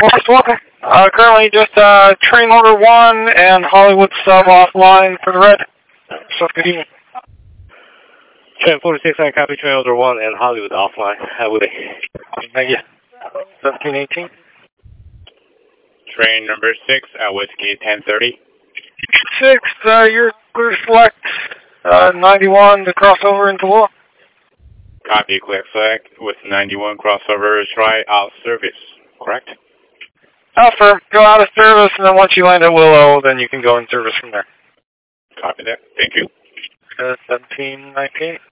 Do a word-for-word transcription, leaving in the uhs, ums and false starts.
Forest Walker. Uh, currently just uh, train order one and Hollywood sub offline for the red. So good evening. Train forty-six, I copy train order one and Hollywood offline. Have a good day. Thank you. seventeen eighteen. Train number six at Whiskey ten thirty. Six, uh, you're clear to select uh, ninety-one to cross over into Law. Copy, clear select with ninety-one crossover, try out service, correct? Alpha, go out of service, and then once you land at Willow, then you can go in service from there. Copy that. Thank you. Uh, seventeen nineteen.